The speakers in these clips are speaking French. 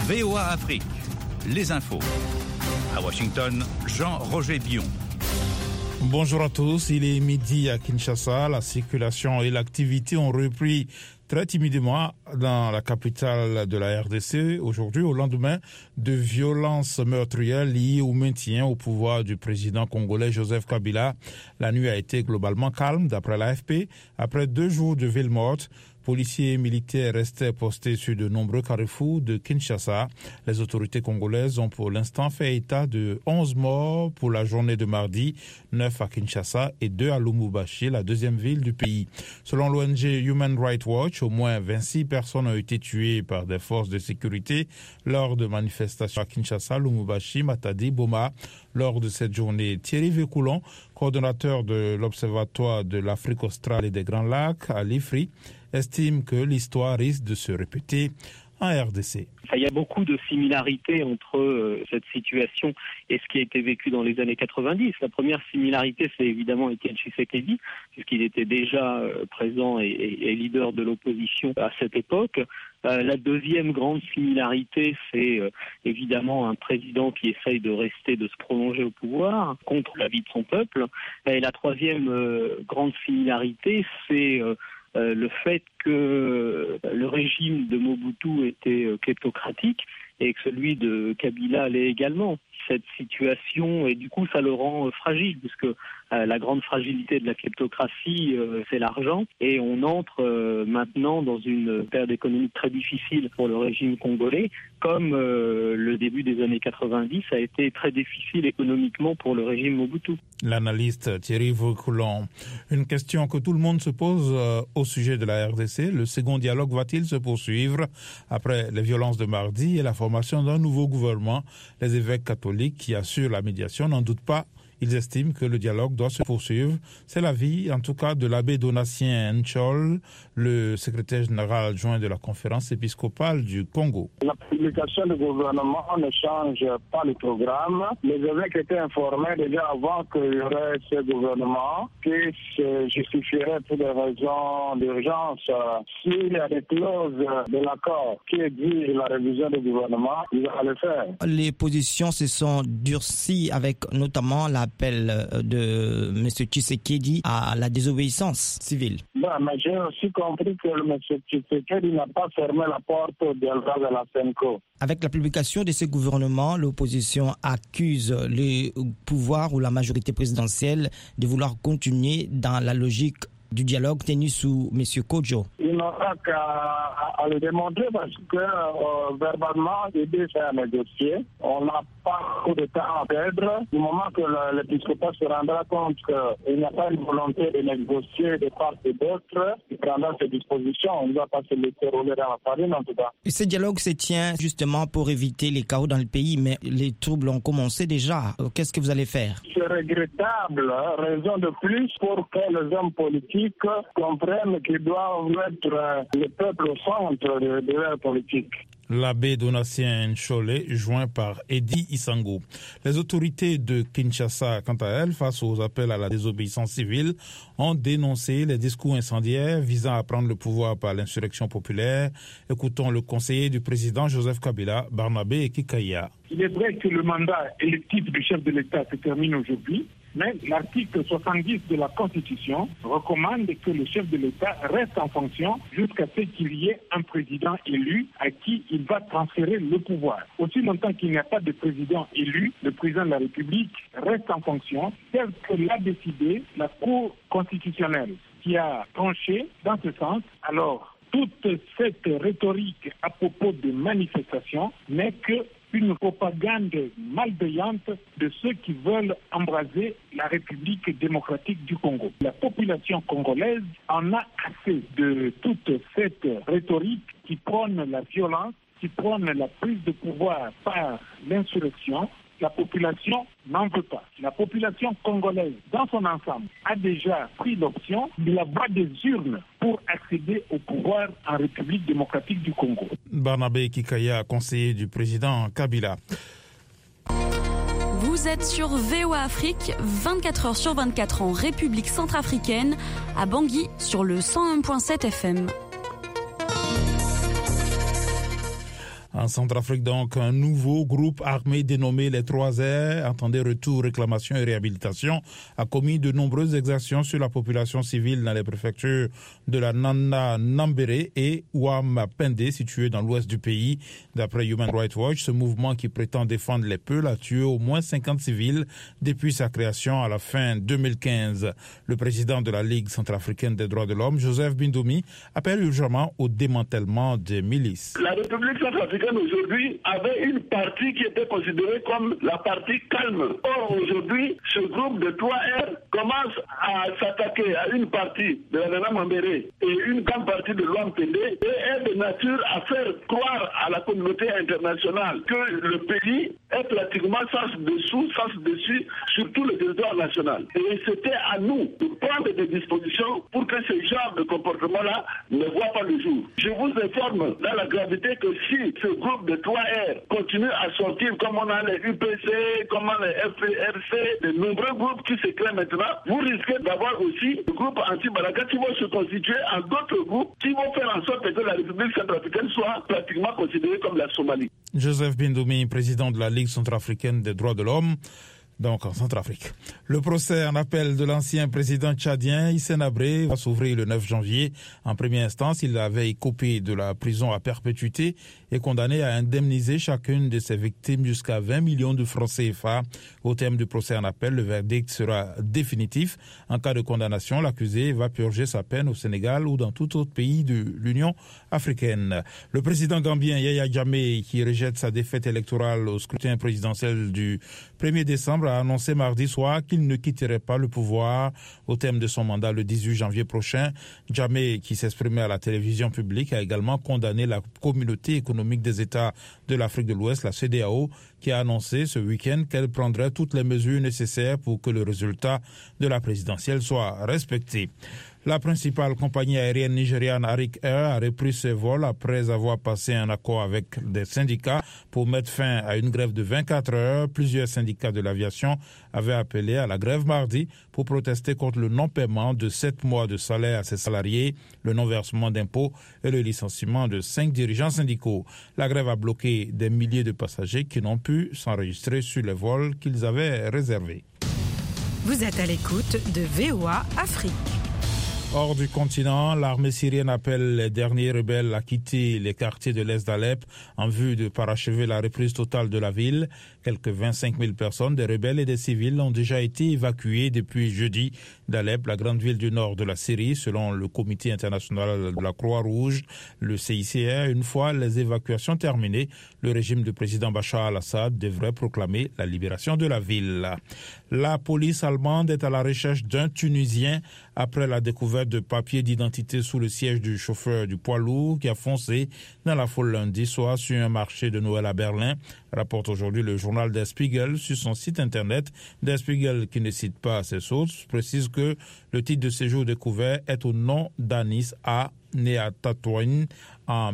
VOA Afrique, les infos. À Washington, Jean-Roger Bion. Bonjour à tous, il est midi à Kinshasa. La circulation et l'activité ont repris très timidement dans la capitale de la RDC aujourd'hui au lendemain de violences meurtrières liées au maintien au pouvoir du président congolais Joseph Kabila. La nuit a été globalement calme d'après l'AFP. Après 2 jours de ville morte, policiers et militaires restaient postés sur de nombreux carrefours de Kinshasa. Les autorités congolaises ont pour l'instant fait état de 11 morts pour la journée de mardi, 9 à Kinshasa et 2 à Lubumbashi, la deuxième ville du pays. Selon l'ONG Human Rights Watch, au moins 26 personnes ont été tuées par des forces de sécurité lors de manifestations à Kinshasa, Lubumbashi, Matadi, Boma. Lors de cette journée, Thierry Vécoulon, coordonnateur de l'Observatoire de l'Afrique australe et des Grands Lacs à l'IFRI, estime que l'histoire risque de se répéter en RDC. Il y a beaucoup de similarités entre cette situation et ce qui a été vécu dans les années 90. La première similarité, c'est évidemment Étienne Tshisekedi, puisqu'il était déjà présent et leader de l'opposition à cette époque. La deuxième grande similarité, c'est évidemment un président qui essaye de se prolonger au pouvoir contre l'avis de son peuple. Et la troisième grande similarité, c'est le fait que le régime de Mobutu était kleptocratique et que celui de Kabila l'est également. Cette situation, et du coup ça le rend fragile, puisque la grande fragilité de la kleptocratie, c'est l'argent, et on entre maintenant dans une période économique très difficile pour le régime congolais, comme le début des années 90 a été très difficile économiquement pour le régime Mobutu. L'analyste Thierry Vécoulon. Une question que tout le monde se pose au sujet de la RDC. Le second dialogue va-t-il se poursuivre après les violences de mardi et la formation d'un nouveau gouvernement? Les évêques catholiques qui assurent la médiation n'en doutent pas. Ils estiment que le dialogue doit se poursuivre. C'est l'avis, en tout cas, de l'abbé Donatien Nchol, le secrétaire général adjoint de la conférence épiscopale du Congo. La publication du gouvernement ne change pas le programme. Les évêques étaient informés déjà avant qu'il y aurait ce gouvernement qui se justifierait pour des raisons d'urgence. S'il y a des clauses de l'accord qui exigent la révision du gouvernement, ils vont le faire. Les positions se sont durcies avec notamment l'appel de M. Tshisekedi à la désobéissance civile. Mais j'ai aussi compris que M. Tshisekedi n'a pas fermé la porte au dialogue de la CENCO. Avec la publication de ce gouvernement, l'opposition accuse le pouvoir ou la majorité présidentielle de vouloir continuer dans la logique du dialogue tenu sous M. Kodjo. Il n'aura qu'à le démontrer parce que verbalement, l'idée c'est à négocier. On n'a pas beaucoup de temps à perdre. Du moment que l'épiscopat se rendra compte qu'il n'y a pas une volonté de négocier de part et d'autre, il prendra ses dispositions. On ne va pas se laisser rouler dans la farine en tout cas. Ce dialogue se tient justement pour éviter les chaos dans le pays, mais les troubles ont commencé déjà. Qu'est-ce que vous allez faire? C'est regrettable. Raison de plus pour que les hommes politiques comprennent qu'ils doivent mettre le peuple au centre de leur politique. L'abbé Donatien Nchole, joint par Eddy Isango. Les autorités de Kinshasa, quant à elles, face aux appels à la désobéissance civile, ont dénoncé les discours incendiaires visant à prendre le pouvoir par l'insurrection populaire. Écoutons le conseiller du président Joseph Kabila, Barnabé Kikaya. Il est vrai que le mandat électif du chef de l'État se termine aujourd'hui, mais l'article 70 de la Constitution recommande que le chef de l'État reste en fonction jusqu'à ce qu'il y ait un président élu à qui il va transférer le pouvoir. Aussi longtemps qu'il n'y a pas de président élu, le président de la République reste en fonction, tel que l'a décidé la Cour constitutionnelle, qui a tranché dans ce sens. Alors, toute cette rhétorique à propos de manifestations n'est que une propagande malveillante de ceux qui veulent embraser la République démocratique du Congo. La population congolaise en a assez de toute cette rhétorique qui prône la violence, qui prône la prise de pouvoir par l'insurrection. La population n'en veut pas. La population congolaise, dans son ensemble, a déjà pris l'option de la voie des urnes pour accéder au pouvoir en République démocratique du Congo. Barnabé Kikaya, conseiller du président Kabila. Vous êtes sur VOA Afrique, 24 heures sur 24 en République centrafricaine, à Bangui sur le 101.7 FM. En Centrafrique, donc, un nouveau groupe armé dénommé les 3R, entendez retour, réclamation et réhabilitation, a commis de nombreuses exactions sur la population civile dans les préfectures de la Nanda Nambere et Ouamapende, situées dans l'ouest du pays. D'après Human Rights Watch, ce mouvement qui prétend défendre les Peuls a tué au moins 50 civils depuis sa création à la fin 2015. Le président de la Ligue centrafricaine des droits de l'homme, Joseph Bindoumi, appelle urgemment au démantèlement des milices. La République centrafricaine aujourd'hui avait une partie qui était considérée comme la partie calme. Or aujourd'hui, ce groupe de 3R commence à s'attaquer à une partie de la Nana Mambere et une grande partie de l'Ouampende et est de nature à faire croire à la communauté internationale que le pays est pratiquement sens dessous, sens dessus sur tout le territoire national. Et c'était à nous de prendre des dispositions pour que ce genre de comportement-là ne voit pas le jour. Je vous informe dans la gravité que si ce groupe de 3R continue à sortir comme on a les UPC, comme on a les FRC, de nombreux groupes qui se créent maintenant, vous risquez d'avoir aussi des groupes anti-Balaka qui vont se constituer en d'autres groupes qui vont faire en sorte que la République centrafricaine soit pratiquement considérée comme la Somalie. Joseph Bindoumi, président de la Ligue centrafricaine des droits de l'homme, donc en Centrafrique. Le procès en appel de l'ancien président tchadien Hissène Habré va s'ouvrir le 9 janvier. En première instance, il avait écopé de la prison à perpétuité et condamné à indemniser chacune de ses victimes jusqu'à 20 millions de francs CFA. Au terme du procès en appel, le verdict sera définitif. En cas de condamnation, l'accusé va purger sa peine au Sénégal ou dans tout autre pays de l'Union africaine. Le président gambien Yaya Jammeh, qui rejette sa défaite électorale au scrutin présidentiel du 1er décembre, a annoncé mardi soir qu'il ne quitterait pas le pouvoir au terme de son mandat le 18 janvier prochain. Jammeh, qui s'exprimait à la télévision publique, a également condamné la communauté économique des États de l'Afrique de l'Ouest, la CEDEAO, qui a annoncé ce week-end qu'elle prendrait toutes les mesures nécessaires pour que le résultat de la présidentielle soit respecté. La principale compagnie aérienne nigériane Arik Air a repris ses vols après avoir passé un accord avec des syndicats pour mettre fin à une grève de 24 heures. Plusieurs syndicats de l'aviation avaient appelé à la grève mardi pour protester contre le non-paiement de 7 mois de salaire à ses salariés, le non-versement d'impôts et le licenciement de 5 dirigeants syndicaux. La grève a bloqué des milliers de passagers qui n'ont pu s'enregistrer sur les vols qu'ils avaient réservés. Vous êtes à l'écoute de VOA Afrique. Hors du continent, l'armée syrienne appelle les derniers rebelles à quitter les quartiers de l'est d'Alep en vue de parachever la reprise totale de la ville. Quelques 25 000 personnes, des rebelles et des civils, ont déjà été évacuées depuis jeudi d'Alep, la grande ville du nord de la Syrie, selon le Comité international de la Croix-Rouge, le CICR. Une fois les évacuations terminées, le régime du président Bachar al-Assad devrait proclamer la libération de la ville. La police allemande est à la recherche d'un Tunisien après la découverte de papiers d'identité sous le siège du chauffeur du poids lourd qui a foncé dans la foule lundi soir sur un marché de Noël à Berlin, rapporte aujourd'hui le journal Der Spiegel sur son site internet. Der Spiegel, qui ne cite pas ses sources, précise que le titre de séjour découvert est au nom d'Anis A. Né à Tatouane en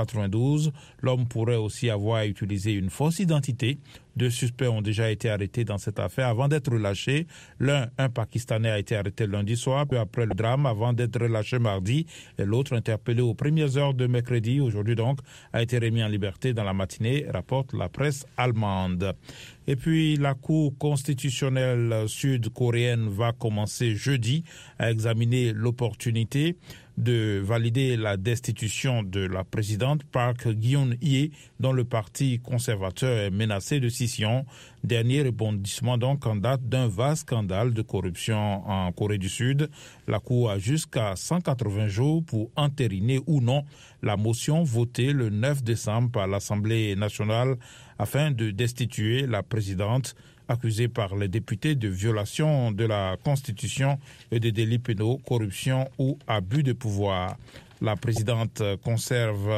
1992. L'homme pourrait aussi avoir utilisé une fausse identité. 2 suspects ont déjà été arrêtés dans cette affaire avant d'être relâchés. L'un, un Pakistanais, a été arrêté lundi soir, peu après le drame, avant d'être relâché mardi. Et l'autre, interpellé aux premières heures de mercredi, aujourd'hui donc, a été remis en liberté dans la matinée, rapporte la presse allemande. Et puis, la Cour constitutionnelle sud-coréenne va commencer jeudi à examiner l'opportunité de valider la destitution de la présidente Park Geun-hye, dont le parti conservateur est menacé de scission. Dernier rebondissement donc en date d'un vaste scandale de corruption en Corée du Sud. La Cour a jusqu'à 180 jours pour entériner ou non la motion votée le 9 décembre par l'Assemblée nationale afin de destituer la présidente, accusée par les députés de violation de la Constitution et de délits pénaux, corruption ou abus de pouvoir. La présidente conserve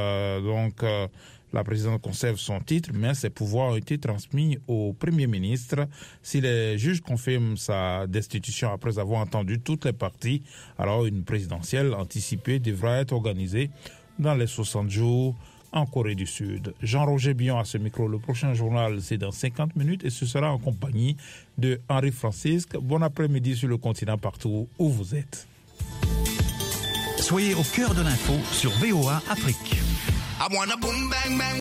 son titre, mais ses pouvoirs ont été transmis au Premier ministre. Si les juges confirment sa destitution après avoir entendu toutes les parties, alors une présidentielle anticipée devra être organisée dans les 60 jours en Corée du Sud. Jean-Roger Billon à ce micro. Le prochain journal, c'est dans 50 minutes et ce sera en compagnie de Henri Francisque. Bon après-midi sur le continent, partout où vous êtes. Soyez au cœur de l'info sur VOA Afrique.